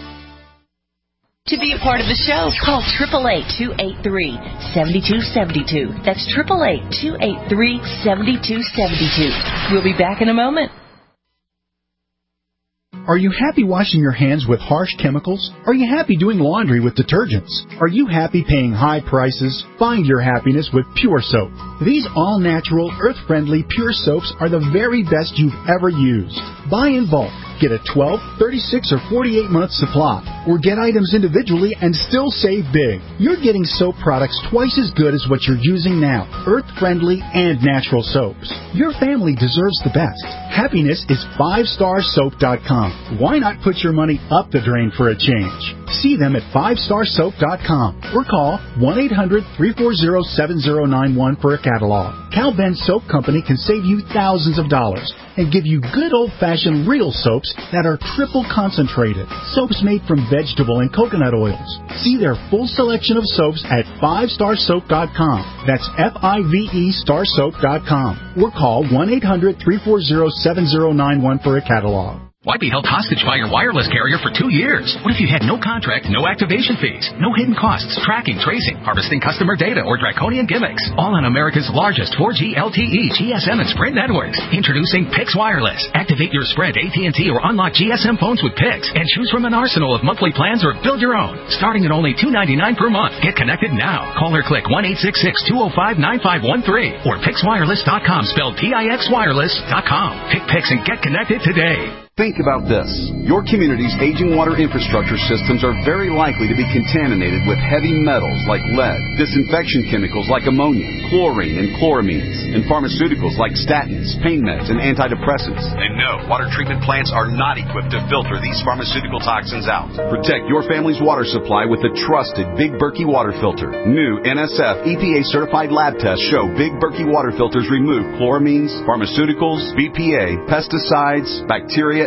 S14: To be a part of the show, call eight eight eight, two eight three, seven two seven two. That's eight eight eight, two eight three, seven two seven two. We'll be back in a moment.
S3: Are you happy washing your hands with harsh chemicals? Are you happy doing laundry with detergents? Are you happy paying high prices? Find your happiness with Pure Soap. These all-natural, earth-friendly Pure Soaps are the very best you've ever used. Buy in bulk. Get a twelve, thirty-six, or forty-eight month supply. Or get items individually and still save big. You're getting soap products twice as good as what you're using now. Earth-friendly and natural soaps. Your family deserves the best. Happiness is five star soap dot com. Why not put your money up the drain for a change? See them at five star soap dot com or call one eight hundred, three four zero, seven zero nine one for a catalog. Cal Ben Soap Company can save you thousands of dollars and give you good old-fashioned real soaps that are triple concentrated. Soaps made from vegetable and coconut oils. See their full selection of soaps at five star soap dot com. That's F I V E star soap dot com. Or call one eight hundred, three four zero, seven zero nine one for a catalog.
S6: Why be held hostage by your wireless carrier for two years? What if you had no contract, no activation fees, no hidden costs, tracking, tracing, harvesting customer data, or draconian gimmicks? All on America's largest four G L T E, G S M, and Sprint networks. Introducing Pix Wireless. Activate your Sprint, A T and T, or unlock G S M phones with Pix, and choose from an arsenal of monthly plans or build your own. Starting at only two ninety-nine per month. Get connected now. Call or click one eight six six, two oh five, nine five one three or Pix Wireless dot com, spelled P I X Wireless dot com. Pick Pix and get connected today.
S22: Think about this. Your community's aging water infrastructure systems are very likely to be contaminated with heavy metals like lead, disinfection chemicals like ammonia, chlorine and chloramines, and pharmaceuticals like statins, pain meds, and antidepressants. And no, water treatment plants are not equipped to filter these pharmaceutical toxins out. Protect your family's water supply with the trusted Big Berkey water filter. New N S F E P A-certified lab tests show Big Berkey water filters remove chloramines, pharmaceuticals, B P A, pesticides, bacteria,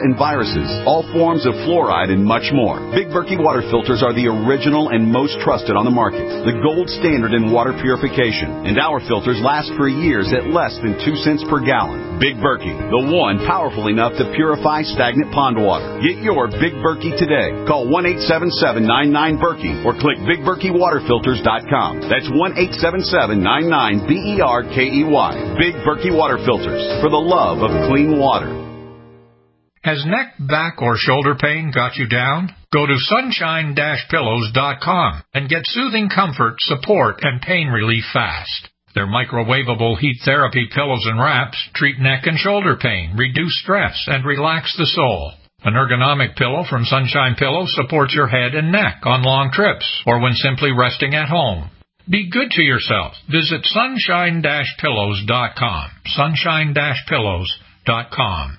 S22: and viruses, all forms of fluoride, and much more. Big Berkey water filters are the original and most trusted on the market, the gold standard in water purification, and our filters last for years at less than two cents per gallon. Big Berkey, the one powerful enough to purify stagnant pond water. Get your Big Berkey today. Call one eight seven seven, nine nine, Berkey or click big berkey water filters dot com. That's one eight seven seven, nine nine, B E R K E Y. Big Berkey Water Filters, for the love of clean water.
S2: Has neck, back, or shoulder pain got you down? Go to sunshine dash pillows dot com and get soothing comfort, support, and pain relief fast. Their microwavable heat therapy pillows and wraps treat neck and shoulder pain, reduce stress, and relax the soul. An ergonomic pillow from Sunshine Pillows supports your head and neck on long trips or when simply resting at home. Be good to yourself. Visit sunshine dash pillows dot com. sunshine dash pillows dot com.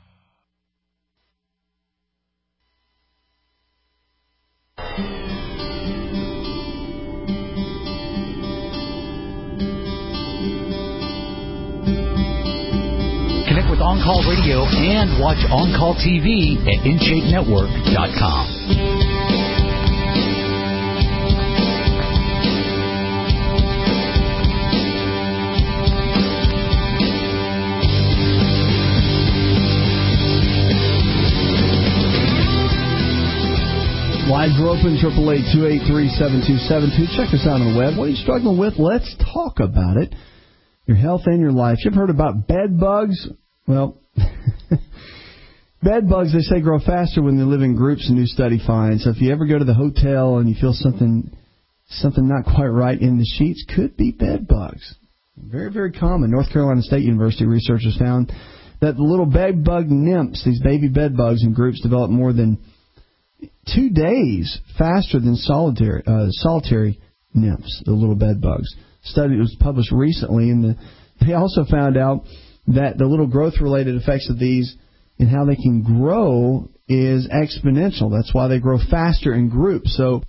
S8: Connect with On Call Radio and watch On Call T V at in shape network dot com.
S4: Lines are open, triple eight, two eight three, seven two seven two. Check us out on the web. What are you struggling with? Let's talk about it. Your health and your life. You've heard about bed bugs? Well, bed bugs, they say, grow faster when they live in groups, a new study finds. So if you ever go to the hotel and you feel something something not quite right in the sheets, could be bed bugs. Very, very common. North Carolina State University researchers found that the little bed bug nymphs, these baby bed bugs in groups, develop more than two days faster than solitary uh, solitary nymphs, the little bed bugs. Study was published recently, and the, they also found out that the little growth-related effects of these and how they can grow is exponential. That's why they grow faster in groups. So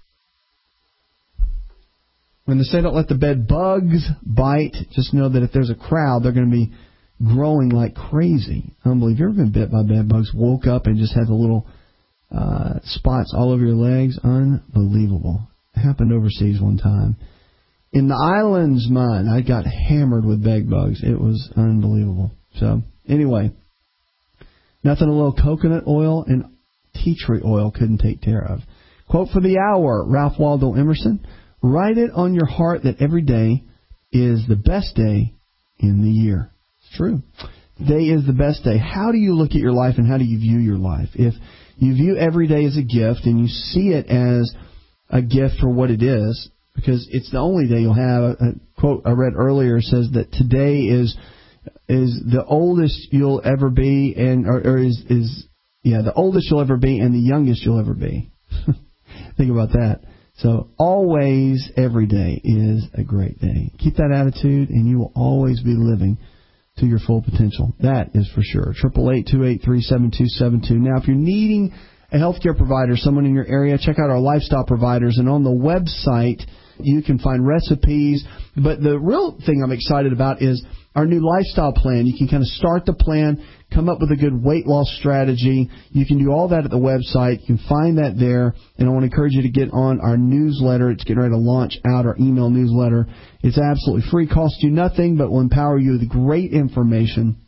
S4: when they say don't let the bed bugs bite, just know that if there's a crowd, they're going to be growing like crazy. Unbelievable. You ever been bit by bed bugs, woke up and just had the little uh, spots all over your legs? Unbelievable. It happened overseas one time. In the islands, mine, I got hammered with bed bugs. It was unbelievable. So, anyway, nothing a little coconut oil and tea tree oil couldn't take care of. Quote for the hour, Ralph Waldo Emerson: write it on your heart that every day is the best day in the year. It's true. Today is the best day. How do you look at your life and how do you view your life? If you view every day as a gift and you see it as a gift for what it is, because it's the only day you'll have. A, a quote I read earlier says that today is is the oldest you'll ever be, and or, or is is yeah the oldest you'll ever be and the youngest you'll ever be. Think about that. So always, every day is a great day. Keep that attitude, and you will always be living to your full potential. That is for sure. Triple eight two eight three seven two seven two. Now, if you're needing a healthcare provider, someone in your area, check out our lifestyle providers, and on the website you can find recipes. But the real thing I'm excited about is our new lifestyle plan. You can kind of start the plan, come up with a good weight loss strategy. You can do all that at the website. You can find that there. And I want to encourage you to get on our newsletter. It's getting ready to launch out, our email newsletter. It's absolutely free, costs you nothing, but will empower you with great information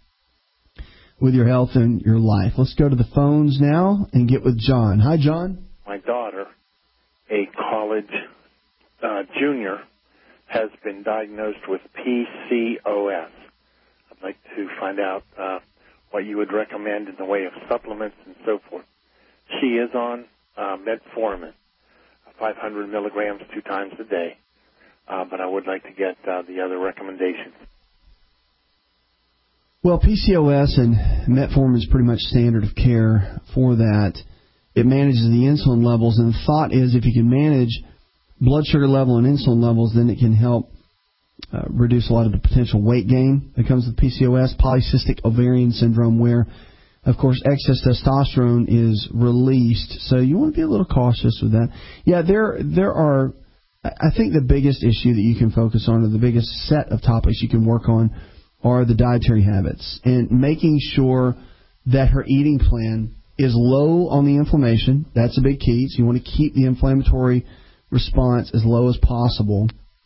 S4: with your health and your life. Let's go to the phones now and get with John. Hi, John.
S5: My daughter, a college uh, junior, has been diagnosed with P C O S. I'd like to find out uh, what you would recommend in the way of supplements and so forth. She is on uh, metformin, five hundred milligrams two times a day, uh, but I would like to get uh, the other recommendations.
S4: Well, P C O S and metformin is pretty much standard of care for that. It manages the insulin levels, and the thought is if you can manage blood sugar level and insulin levels, then it can help uh, reduce a lot of the potential weight gain that comes with P C O S, polycystic ovarian syndrome, where, of course, excess testosterone is released. So you want to be a little cautious with that. Yeah, there there are, I think the biggest issue that you can focus on, or the biggest set of topics you can work on, are the dietary habits and making sure that her eating plan is low on the inflammation. That's a big key. So you want to keep the inflammatory response as low as possible.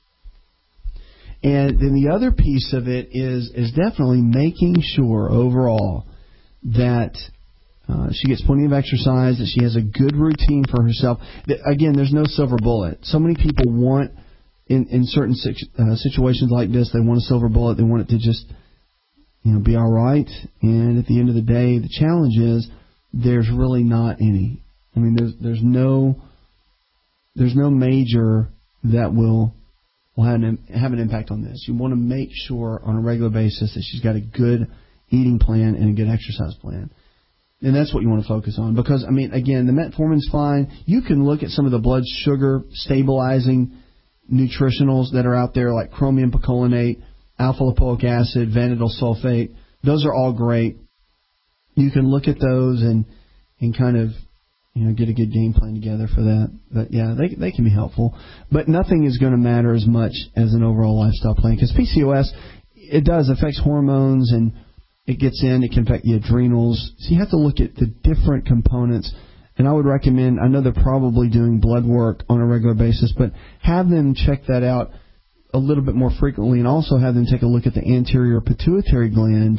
S4: And then the other piece of it is is definitely making sure overall that uh, she gets plenty of exercise, that she has a good routine for herself. Again, there's no silver bullet. So many people want, in, in certain uh, situations like this, they want a silver bullet. They want it to just, you know, be all right. And at the end of the day, the challenge is there's really not any. I mean, there's there's no there's no major that will will have an, have an impact on this. You want to make sure on a regular basis that she's got a good eating plan and a good exercise plan. And that's what you want to focus on. Because, I mean, again, the metformin's fine. You can look at some of the blood sugar stabilizing nutritionals that are out there, like chromium picolinate, alpha-lipoic acid, vanadyl sulfate. Those are all great. You can look at those and and kind of, you know, get a good game plan together for that. But, yeah, they they can be helpful. But nothing is going to matter as much as an overall lifestyle plan. Because P C O S, it does affect hormones, and it gets in. It can affect the adrenals. So you have to look at the different components. And I would recommend, I know they're probably doing blood work on a regular basis, but have them check that out a little bit more frequently, and also have them take a look at the anterior pituitary gland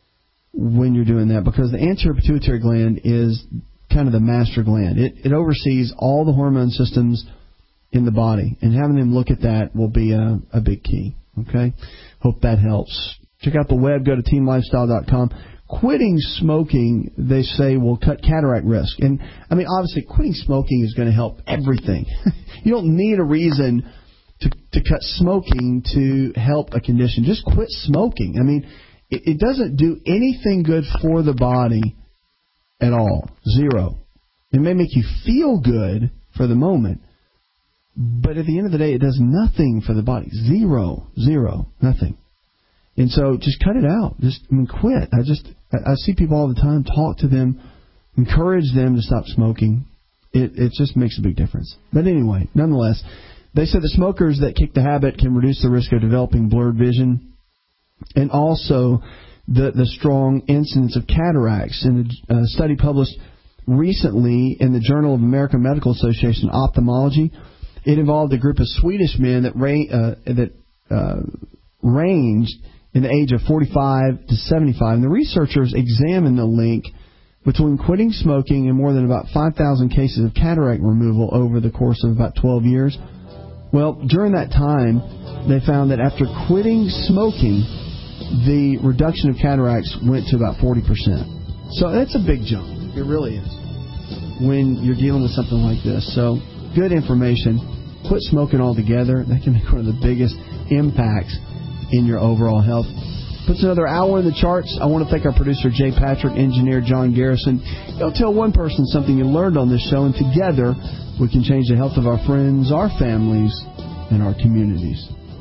S4: when you're doing that, because the anterior pituitary gland is kind of the master gland. It, it oversees all the hormone systems in the body, and having them look at that will be a, a big key. Okay? Hope that helps. Check out the web. Go to team lifestyle dot com. Quitting smoking, they say, will cut cataract risk. And, I mean, obviously, quitting smoking is going to help everything. You don't need a reason to, to cut smoking to help a condition. Just quit smoking. I mean, it, it doesn't do anything good for the body at all. Zero. It may make you feel good for the moment, but at the end of the day, it does nothing for the body. Zero. Zero. Nothing. And so just cut it out. Just I mean, quit. I just I, I see people all the time. Talk to them, encourage them to stop smoking. It it just makes a big difference. But anyway, nonetheless, they said the smokers that kick the habit can reduce the risk of developing blurred vision, and also the the strong incidence of cataracts. In a uh, study published recently in the Journal of American Medical Association Ophthalmology, it involved a group of Swedish men that ra- uh, that uh, ranged in the age of forty-five to seventy-five. And the researchers examined the link between quitting smoking and more than about five thousand cases of cataract removal over the course of about twelve years. Well, during that time, they found that after quitting smoking, the reduction of cataracts went to about forty percent. So that's a big jump. It really is when you're dealing with something like this. So good information. Quit smoking altogether. That can make one of the biggest impacts in your overall health. Puts another hour in the charts. I want to thank our producer, Jay Patrick, engineer John Garrison. You'll tell one person something you learned on this show, and together we can change the health of our friends, our families, and our communities.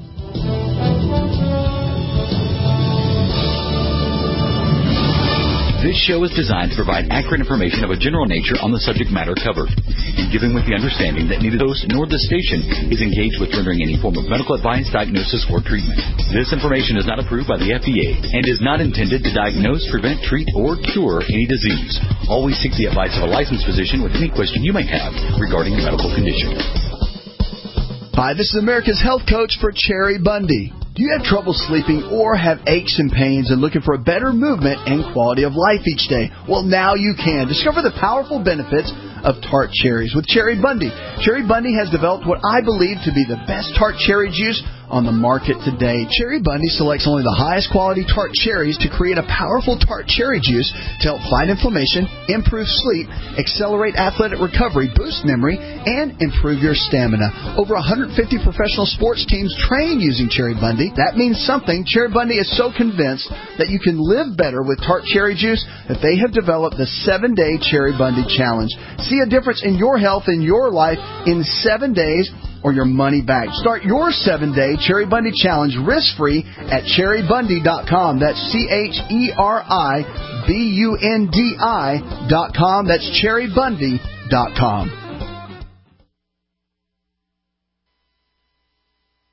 S9: This show is designed to provide accurate information of a general nature on the subject matter covered, and given with the understanding that neither the host nor the station is engaged with rendering any form of medical advice, diagnosis, or treatment. This information is not approved by the F D A and is not intended to diagnose, prevent, treat, or cure any disease. Always seek the advice of a licensed physician with any question you may have regarding a medical condition.
S10: Hi, this is America's Health Coach for Cherry Bundy. Do you have trouble sleeping or have aches and pains and looking for a better movement and quality of life each day? Well, now you can. Discover the powerful benefits of tart cherries with Cherry Bundy. Cherry Bundy has developed what I believe to be the best tart cherry juice on the market today. Cherry Bundy selects only the highest quality tart cherries to create a powerful tart cherry juice to help fight inflammation, improve sleep, accelerate athletic recovery, boost memory, and improve your stamina. Over one hundred fifty professional sports teams train using Cherry Bundy. That means something. Cherry Bundy is so convinced that you can live better with tart cherry juice that they have developed the seven-day Cherry Bundy Challenge. See a difference in your health and your life in seven days or your money back. Start your seven-day Cherry Bundy Challenge risk-free at cherry bundy dot com. That's C H E R I B U N D I dot com. That's cherry bundy dot com.